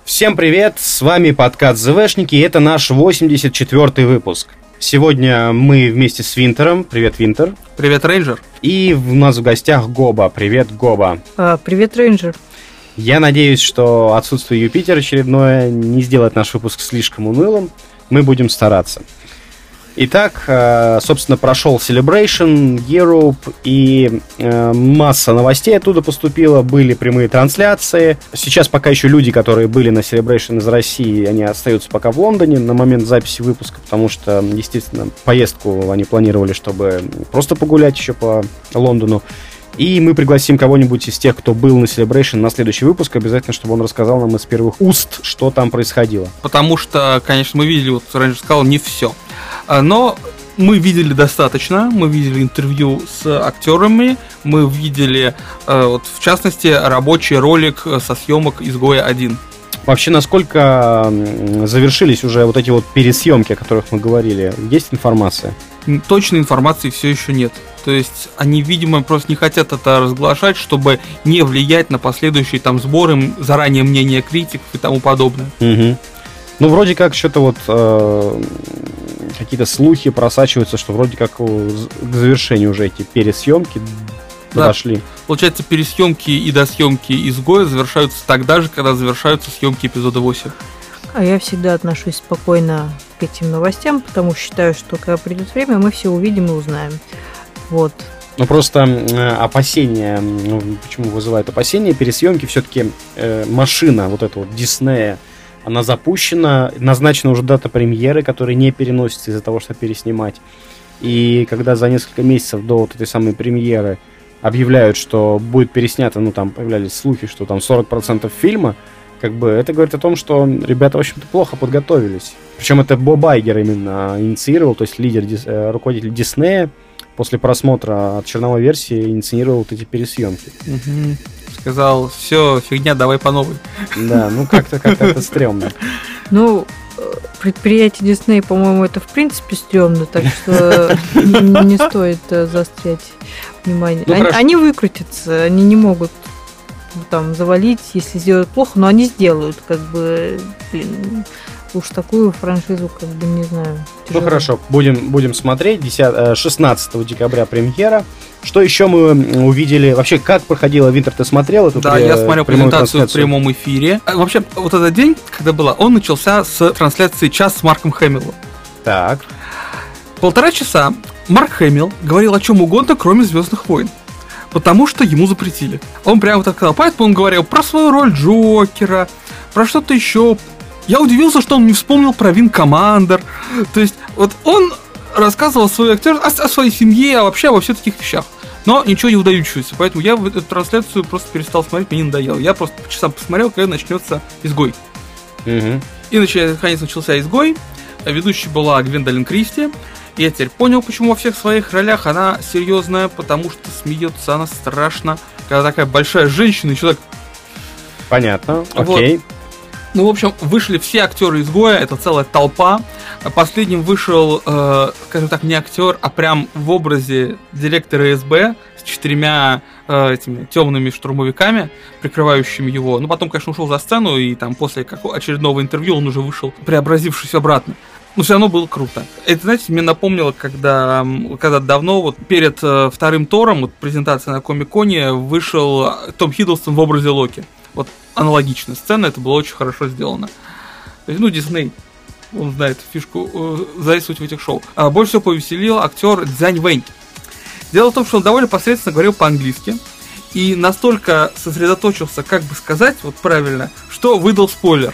Всем привет, с вами подкаст ЗВшники, и это наш 84-й выпуск. Сегодня мы вместе с Винтером. Привет, Винтер. Привет, Рейнджер. И у нас в гостях Гоба. Привет, Гоба. Привет, Рейнджер. Я надеюсь, что отсутствие Юпитера очередное не сделает наш выпуск слишком унылым. Мы будем стараться. Итак, собственно, прошел Celebration, Europe, и масса новостей оттуда поступила, были прямые трансляции. Сейчас пока еще люди, которые были на Celebration из России, они остаются пока в Лондоне на момент записи выпуска, потому что, естественно, поездку они планировали, чтобы просто погулять еще по Лондону. И мы пригласим кого-нибудь из тех, кто был на Celebration, на следующий выпуск, обязательно, чтобы он рассказал нам из первых уст, что там происходило. Потому что, конечно, мы видели, вот Рейнджер сказал, не все. Но мы видели достаточно, мы видели интервью с актерами, мы видели, вот, в частности, рабочий ролик со съемок «Изгоя 1». Вообще, насколько завершились уже вот эти вот пересъемки, о которых мы говорили? Есть информация? Точной информации все еще нет. То есть они, видимо, просто не хотят это разглашать, чтобы не влиять на последующие там сборы, заранее мнения критиков и тому подобное. Угу. Ну, вроде как что-то вот какие-то слухи просачиваются, что вроде как к завершению уже эти пересъемки подошли. Да. Получается, пересъемки и досъемки «Изгоя» завершаются тогда же, когда завершаются съемки эпизода 8. А я всегда отношусь спокойно к этим новостям, потому что считаю, что когда придет время, мы все увидим и узнаем. Вот. Ну, просто опасения, почему вызывают опасения, пересъемки, все-таки машина вот эта вот Диснея, она запущена, назначена уже дата премьеры, которая не переносится из-за того, что переснимать. И когда за несколько месяцев до вот этой самой премьеры объявляют, что будет переснято, ну, там появлялись слухи, что там 40% фильма, как бы это говорит о том, что ребята, в общем-то, плохо подготовились. Причем это Боб Айгер именно инициировал, то есть лидер, руководитель Диснея, после просмотра от черновой версии инициировал вот эти пересъемки. Угу. Сказал, все, фигня, давай по новой. Да, ну как-то это стрёмно. Ну, предприятие Дисней, по-моему, это в принципе стрёмно, так что не стоит заострять внимание. Они выкрутятся, они не могут там завалить, если сделают плохо, но они сделают, как бы, блин, уж такую франшизу, как бы, не знаю. Тяжело. Ну хорошо, будем смотреть. 16 декабря премьера. Что еще мы увидели? Вообще, как проходила Винтер? Ты смотрел эту Да, я смотрел презентацию в прямом эфире. Вообще, вот этот день, когда была, он начался с трансляции «Час» с Марком Хэмиллом. Так. 1,5 часа Марк Хэмилл говорил о чем угодно, кроме «Звездных войн». Потому что ему запретили. Он прямо так сказал. Поэтому он говорил про свою роль Джокера, про что-то еще. Я удивился, что он не вспомнил про Wing Commander. То есть, вот он рассказывал о своей актерской, о своей семье, вообще обо всех таких вещах. Но ничего не выдающегося. Поэтому я эту трансляцию просто перестал смотреть, мне не надоело. Я просто по часам посмотрел, когда начнется «Изгой». Угу. И наконец начался «Изгой». Ведущей была Гвендолин Кристи. И я теперь понял, почему во всех своих ролях она серьезная, потому что смеется она страшно, когда такая большая женщина, еще так... Понятно, окей. Вот. Ну, в общем, вышли все актеры «Изгоя», это целая толпа. Последним вышел, скажем так, не актер, а прям в образе директора СБ с 4 этими темными штурмовиками, прикрывающими его. Ну, потом, конечно, ушел за сцену, и там после очередного интервью он уже вышел, преобразившись обратно. Но все равно было круто. Это, знаете, мне напомнило, когда давно, вот перед вторым Тором, вот презентация на Комик-Коне, вышел Том Хиддлстон в образе Локи. Вот аналогичная сцена, это было очень хорошо сделано. То есть, ну, Дисней, он знает фишку задействовать в этих шоу. А больше всего повеселил актер Цзянь Вэнь. Дело в том, что он довольно посредственно говорил по-английски и настолько сосредоточился, как бы сказать, вот правильно, что выдал спойлер.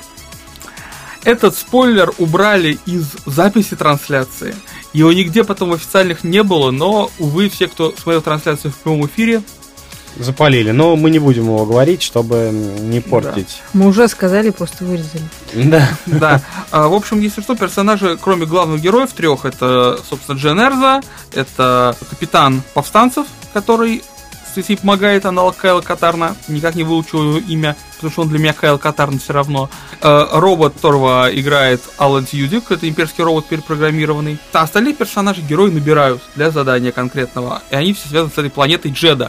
Этот спойлер убрали из записи трансляции. Его нигде потом официальных не было, но, увы, все, кто смотрел трансляцию в прямом эфире, запалили, но мы не будем его говорить, чтобы не портить. Да. Мы уже сказали, просто вырезали. Да. Да. В общем, если что, персонажи, кроме главных героев, 3, это, собственно, Джен Эрза, это капитан повстанцев, который если помогает аналог Кайла Катарна, никак не выучил его имя, потому что он для меня Кайл Катарн все равно. Робот, которого играет Алан Тьюдик, это имперский робот перепрограммированный. Остальные персонажи герои набирают для задания конкретного, и они все связаны с этой планетой Джеда.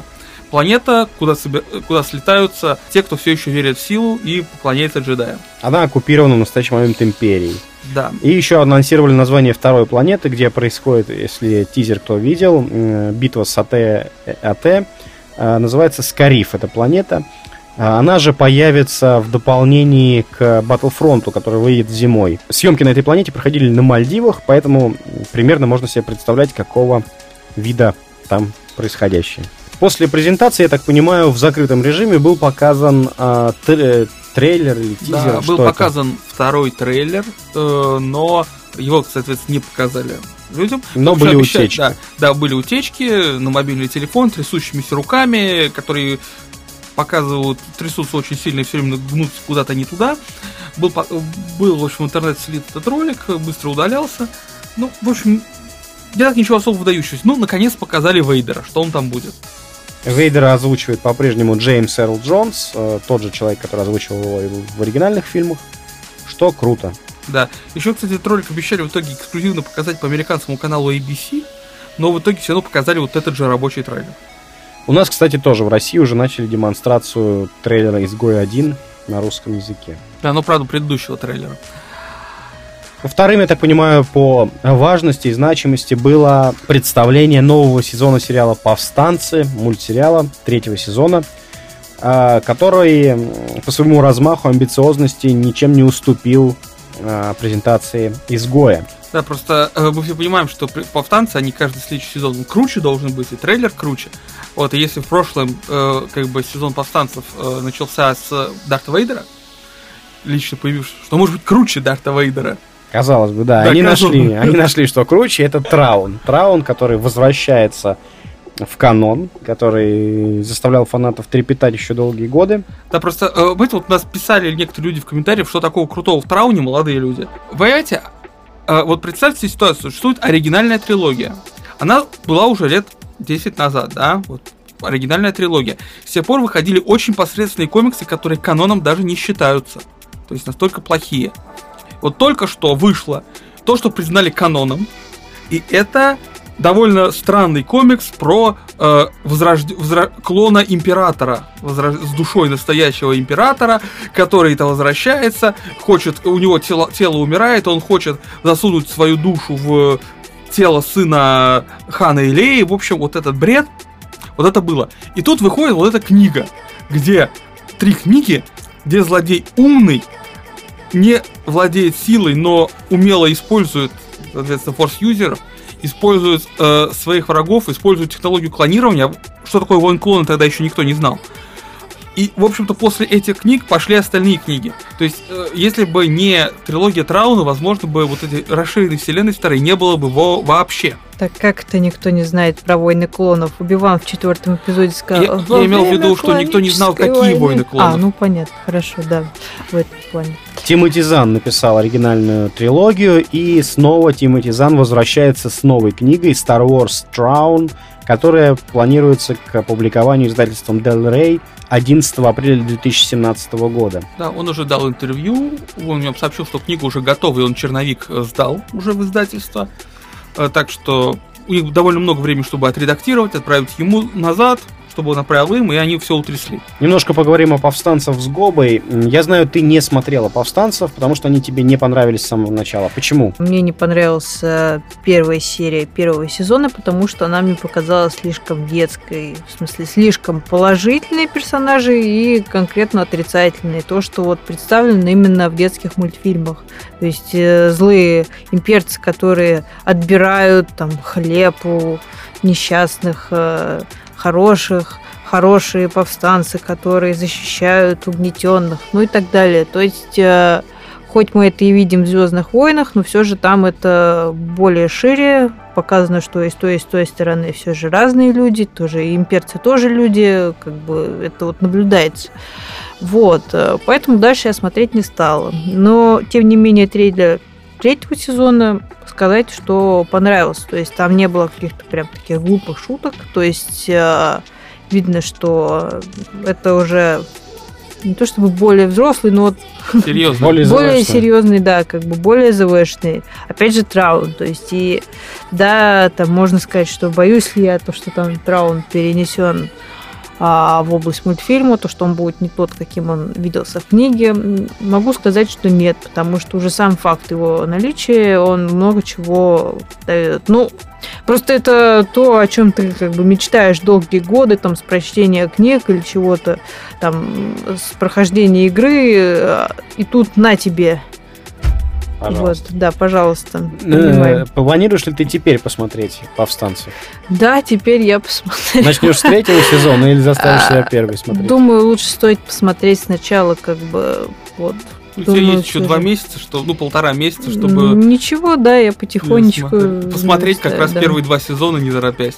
планета, куда слетаются те, кто все еще верит в силу и поклоняется джедаям. Она оккупирована в настоящий момент империей. Да. И еще анонсировали название второй планеты, где происходит, если тизер кто видел, битва с АТ. Называется Скариф, эта планета. Она же появится в дополнении к Battlefront, который выйдет зимой. Съемки на этой планете проходили на Мальдивах, поэтому примерно можно себе представлять, какого вида там происходящее. После презентации, я так понимаю, в закрытом режиме был показан трейлер или тизер. Да, был показан второй трейлер, но его, соответственно, не показали людям. Но были утечки. Да, были утечки на мобильный телефон, трясущимися руками, которые показывают, трясутся очень сильно и все время гнутся куда-то не туда. Был, в общем, в интернете слит этот ролик, быстро удалялся. Ну, в общем, не так ничего особо выдающегося. Ну, наконец показали Вейдера, что он там будет. Вейдера озвучивает по-прежнему Джеймс Эрл Джонс, тот же человек, который озвучивал его в оригинальных фильмах, что круто. Да. Еще, кстати, этот ролик обещали в итоге эксклюзивно показать по американскому каналу ABC, но в итоге все равно показали вот этот же рабочий трейлер. У нас, кстати, тоже в России уже начали демонстрацию трейлера «Изгой 1» на русском языке. Да, но, правда, предыдущего трейлера. Вторым, я так понимаю, по важности и значимости было представление нового сезона сериала «Повстанцы», мультсериала 3-го сезона, который по своему размаху, амбициозности ничем не уступил презентации «Изгоя». Да, просто мы все понимаем, что «Повстанцы», они каждый следующий сезон круче должен быть, и трейлер круче. Вот, и если в прошлом сезон «Повстанцев» начался с Дарта Вейдера, лично появившись, что может быть круче Дарта Вейдера. Казалось бы, да. Они нашли, что круче. Это Траун. Траун, который возвращается в канон, который заставлял фанатов трепетать еще долгие годы. Да, просто, знаете, вот нас писали некоторые люди в комментариях, что такого крутого в Трауне, молодые люди. Вы понимаете, вот представьте ситуацию, существует оригинальная трилогия. Она была уже лет 10 назад, да, вот оригинальная трилогия. С тех пор выходили очень посредственные комиксы, которые каноном даже не считаются. То есть настолько плохие. Вот только что вышло то, что признали каноном, и это довольно странный комикс про клона императора, с душой настоящего императора, который-то возвращается, у него тело умирает, он хочет засунуть свою душу в тело сына Хана и Леи. В общем, вот этот бред, вот это было. И тут выходит вот эта книга, где 3 книги, где злодей умный, не владеет силой, но умело использует, соответственно, форс-юзеров, использует своих врагов, использует технологию клонирования. Что такое воин клона, тогда еще никто не знал. И, в общем-то, после этих книг пошли остальные книги. То есть, если бы не трилогия Трауна, возможно бы вот эти расширенные вселенные вторые не было бы вообще. Так как это никто не знает про войны клонов? Убиван в 4-м эпизоде сказал... Я имел в виду, что никто не знал, какие войны клонов. Ну понятно, хорошо, да, в этом плане. Тимоти Зан написал оригинальную трилогию, и снова Тимоти Зан возвращается с новой книгой Star Wars Traun, которая планируется к опубликованию издательством Del Rey 11 апреля 2017 года. Да, он уже дал интервью, он мне сообщил, что книга уже готова, и он черновик сдал уже в издательство. Так что у них довольно много времени, чтобы отредактировать, отправить ему назад, чтобы он отправил им, и они все утрясли. Немножко поговорим о «Повстанцах» с Гобой. Я знаю, ты не смотрела «Повстанцев», потому что они тебе не понравились с самого начала. Почему? Мне не понравилась первая серия 1-го сезона, потому что она мне показалась слишком детской. В смысле, слишком положительные персонажи и конкретно отрицательные. То, что вот представлено именно в детских мультфильмах. То есть злые имперцы, которые отбирают там хлеб у несчастных, хорошие повстанцы, которые защищают угнетенных, ну и так далее. То есть, хоть мы это и видим в «Звездных войнах», но все же там это более шире. Показано, что и с той стороны все же разные люди, тоже и имперцы тоже люди, как бы это вот наблюдается. Вот, поэтому дальше я смотреть не стала. Но, тем не менее, трейлер 3-го сезона сказать, что понравился. То есть там не было каких-то прям таких глупых шуток. То есть видно, что это уже не то чтобы более взрослый, но более серьезный, да, как бы более ЗВшный. Опять же, Траун. То есть, и да, там можно сказать, что боюсь ли я то, что там Траун перенесен в область мультфильма, то, что он будет не тот, каким он виделся в книге, могу сказать, что нет, потому что уже сам факт его наличия, он много чего дает. Просто это то, о чем ты как бы мечтаешь долгие годы, там, с прочтения книг или чего-то, там, с прохождения игры, и тут на тебе. Пожалуйста. Вот, да, пожалуйста. Планируешь ли ты теперь посмотреть «Повстанцев»? Да, теперь я посмотрю. Начнешь с 3-го сезона или заставишь себя первый смотреть? Думаю, лучше стоит посмотреть сначала, как бы, вот. У тебя есть еще 2 месяца, 1,5 месяца, чтобы... Ничего, да, я потихонечку... Посмотреть как раз первые 2 сезона, не торопясь.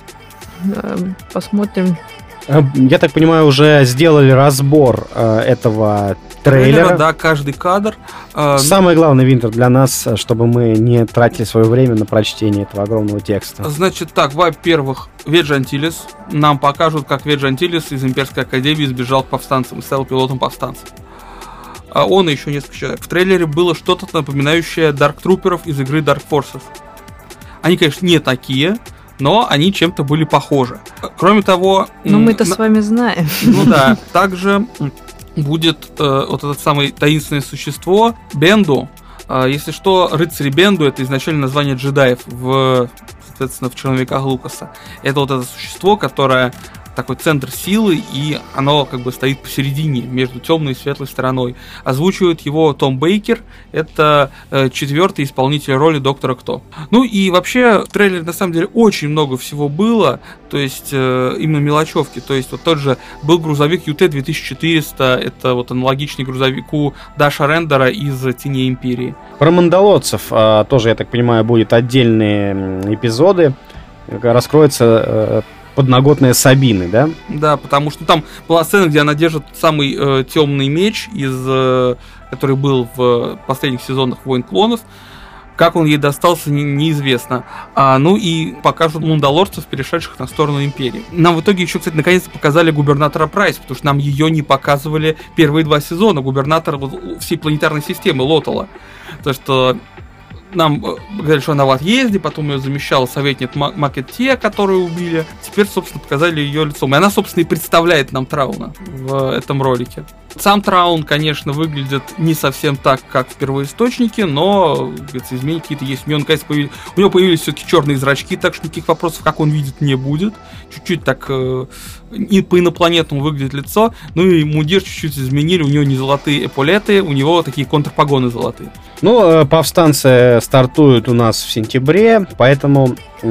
Посмотрим. Я так понимаю, уже сделали разбор этого трейлера. Да, каждый кадр. Самое главное, Винтер, для нас, чтобы мы не тратили свое время на прочтение этого огромного текста. Значит так, во-первых, Ведж Антилес. Нам покажут, как Ведж Антилес из Имперской Академии сбежал к повстанцам и стал пилотом повстанцев. Он и еще несколько человек. В трейлере было что-то напоминающее Dark Trooper'ов из игры Dark Forces. Они, конечно, не такие, но они чем-то были похожи. Кроме того... Но мы-то с вами знаем. Ну да, также будет вот это самое таинственное существо Бенду. Если что, рыцари Бенду — это изначально название джедаев соответственно, в черновиках Лукаса. Это вот это существо, которое такой центр силы, и оно как бы стоит посередине, между темной и светлой стороной. Озвучивает его Том Бейкер, это 4-й исполнитель роли Доктора Кто. Ну и вообще в трейлере на самом деле очень много всего было, то есть именно мелочевки, то есть вот тот же был грузовик UT-2400, это вот аналогичный грузовику Даша Рендера из Теней Империи. Про мандалорцев тоже, я так понимаю, будут отдельные эпизоды, раскроется подноготная Сабины, да? Да, потому что там была сцена, где она держит самый темный меч, который был в последних сезонах «Войн клонов». Как он ей достался, неизвестно. Ну и покажут мандалорцев, перешедших на сторону Империи. Нам в итоге еще, кстати, наконец-то показали губернатора Прайс, потому что нам ее не показывали первые 2 сезона. Губернатора всей планетарной системы Лотала. То, что нам говорили, что она в отъезде, потом ее замещал советник Макетте, которую убили. Теперь, собственно, показали ее лицом. И она, собственно, и представляет нам Трауна в этом ролике. Сам Траун, конечно, выглядит не совсем так, как в первоисточнике, но, говорится, изменения какие-то есть. У него появились все-таки черные зрачки, так что никаких вопросов, как он видит, не будет. Чуть-чуть так и по-инопланетному выглядит лицо. Ну и мундир чуть-чуть изменили. У него не золотые эполеты, у него такие контрпогоны золотые. Ну, повстанцы стартуют у нас в сентябре, поэтому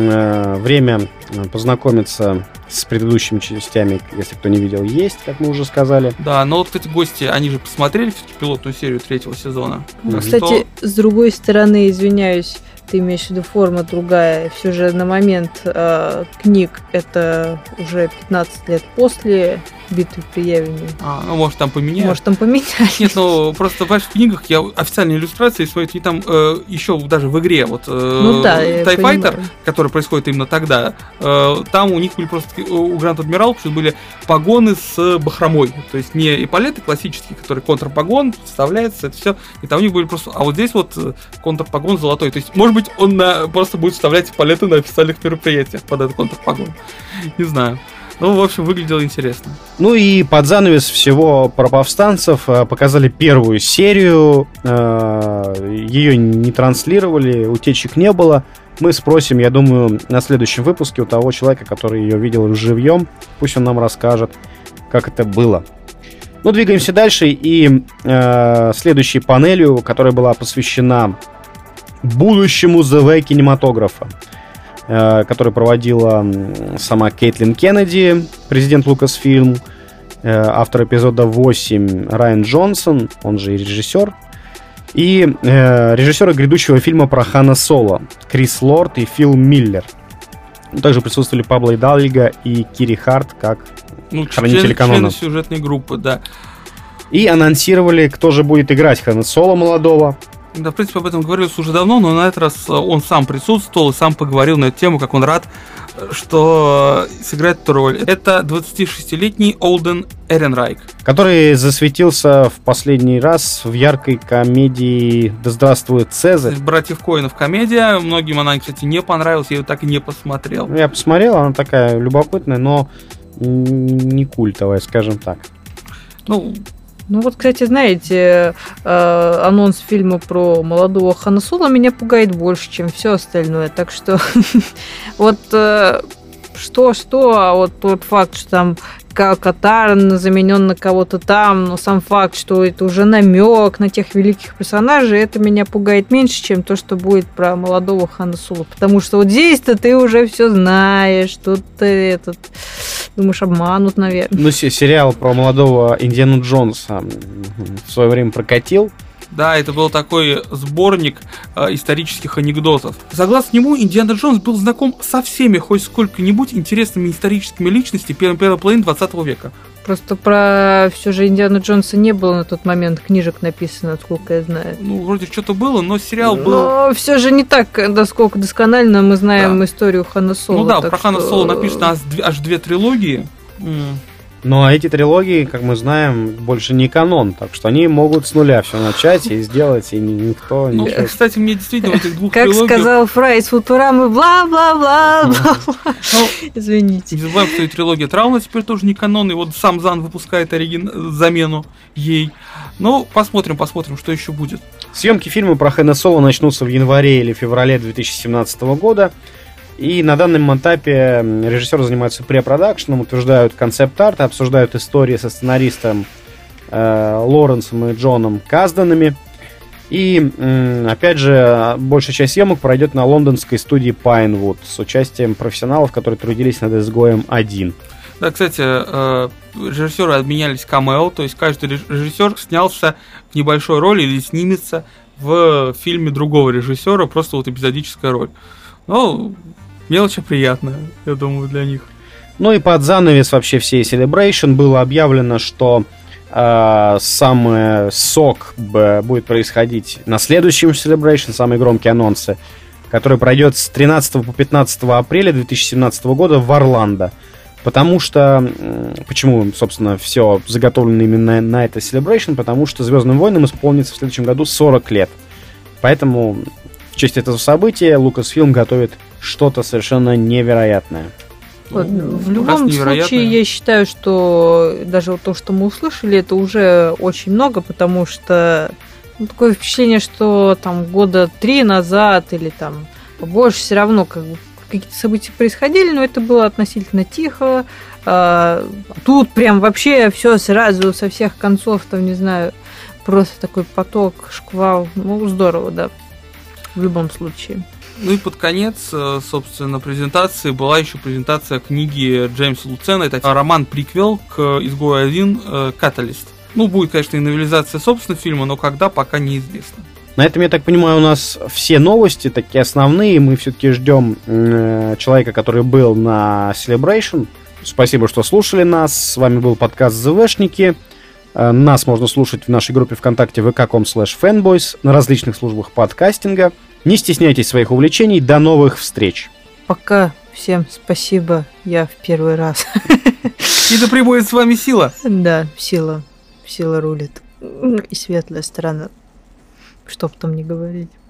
время познакомиться с предыдущими частями, если кто не видел, есть, как мы уже сказали. Да, но вот эти гости, они же посмотрели все-таки пилотную серию 3-го сезона. Ну, кстати, с другой стороны, извиняюсь, ты имеешь в виду форма другая. Все же на момент книг это уже 15 лет после битвы при Явине. Ну, может, там поменяли. Может, там поменяли. Нет, ну, просто в книгах я официальные иллюстрации смотрю, и там еще даже в игре, вот, TIE Fighter, который происходит именно тогда, там у них были просто, у Гранд Адмирал были погоны с бахромой, то есть не эполеты классические, которые контрпогон, вставляется, это все, и там у них были просто, а вот здесь вот контрпогон золотой, то есть, может быть, он просто будет вставлять эполеты на официальных мероприятиях под этот контрпогон, не знаю. Ну, в общем, выглядело интересно. Ну и под занавес всего про повстанцев показали первую серию. Ее не транслировали, утечек не было. Мы спросим, я думаю, на следующем выпуске у того человека, который ее видел живьем. Пусть он нам расскажет, как это было. Ну, двигаемся дальше. И следующей панелью, которая была посвящена будущему ЗВ кинематографа, который проводила сама Кейтлин Кеннеди, президент Lucasfilm, автор эпизода 8 Райан Джонсон, он же и режиссер, и режиссеры грядущего фильма про Хана Соло Крис Лорд и Фил Миллер. Также присутствовали Пабло Идальго и Кири Харт как хранители канона. Члены сюжетной группы, да. И анонсировали, кто же будет играть Хана Соло молодого. Да, в принципе, об этом говорилось уже давно, но на этот раз он сам присутствовал и сам поговорил на эту тему, как он рад, что сыграет эту роль. Это 26-летний Олден Эренрайк, который засветился в последний раз в яркой комедии «Да здравствует Цезарь». «Братьев Коэнов» комедия. Многим она, кстати, не понравилась, я ее так и не посмотрел. Я посмотрел, она такая любопытная, но не культовая, скажем так. Ну вот, кстати, знаете, анонс фильма про молодого Хана Соло меня пугает больше, чем все остальное. Так что вот что, а вот тот факт, что там Катарн заменен на кого-то там, но сам факт, что это уже намек на тех великих персонажей, это меня пугает меньше, чем то, что будет про молодого Хана Соло. Потому что вот здесь-то ты уже все знаешь, тут ты думаешь, обманут, наверное. Ну, сериал про молодого Индиану Джонса в свое время прокатил. Да, это был такой сборник исторических анекдотов. Согласно нему, Индиана Джонс был знаком со всеми хоть сколько-нибудь интересными историческими личностями первой половины 20 века. Просто про все же Индиану Джонса не было на тот момент книжек написано, насколько я знаю. Ну, вроде что-то было, но сериал был... Но все же не так, насколько досконально мы знаем историю Хана Соло. Ну да, про Хана Соло написано аж 2 трилогии. Но эти трилогии, как мы знаем, больше не канон, так что они могут с нуля все начать и сделать, и никто... Ну, ничего... кстати, мне действительно в этих 2 как трилогиях... Как сказал Фрай из Футурамы, бла-бла-бла. Извините. Не забываем, что и трилогия Трауна теперь тоже не канон, и вот сам Зан выпускает замену ей. Ну, посмотрим, что еще будет. Съемки фильма про Хэна Соло начнутся в январе или феврале 2017 года. И на данном этапе режиссеры занимаются препродакшеном, утверждают концепт-арт, обсуждают истории со сценаристом Лоренсом и Джоном Казданами. И, опять же, большая часть съемок пройдет на лондонской студии Pinewood с участием профессионалов, которые трудились над «Изгоем 1». Да, кстати, режиссеры обменялись камео, то есть каждый режиссер снялся в небольшой роли или снимется в фильме другого режиссера, просто вот эпизодическая роль. Ну, мелочь приятная, я думаю, для них. Ну и под занавес вообще всей Celebration было объявлено, что самый сок будет происходить на следующем Celebration, самые громкие анонсы, который пройдет с 13 по 15 апреля 2017 года в Орландо. Потому что, почему, собственно, все заготовлено именно на это Celebration? Потому что «Звездным войнам» исполнится в следующем году 40 лет. Поэтому в честь этого события Lucasfilm готовит что-то совершенно невероятное. Вот, в любом случае, я считаю, что даже вот то, что мы услышали, это уже очень много, потому что такое впечатление, что там года 3 назад или там побольше, все равно как бы какие-то события происходили, но это было относительно тихо. Тут прям вообще все сразу со всех концов, там, не знаю, просто такой поток, шквал. Ну, здорово, да, в любом случае. Ну и под конец, собственно, презентации была еще презентация книги Джеймса Луцена. Это роман-приквел к «Изгою 1» «Каталист». Ну, будет, конечно, и новелизация, собственно, фильма, но когда, пока неизвестно. На этом, я так понимаю, у нас все новости такие основные. Мы все-таки ждем человека, который был на Celebration. Спасибо, что слушали нас. С вами был подкаст «ЗВшники». Нас можно слушать в нашей группе ВКонтакте vk.com/fanboys, на различных службах подкастинга. Не стесняйтесь своих увлечений. До новых встреч. Пока. Всем спасибо. Я в первый раз. И да пребудет с вами сила. Да, сила. Сила рулит. И светлая сторона. Что бы там ни говорить.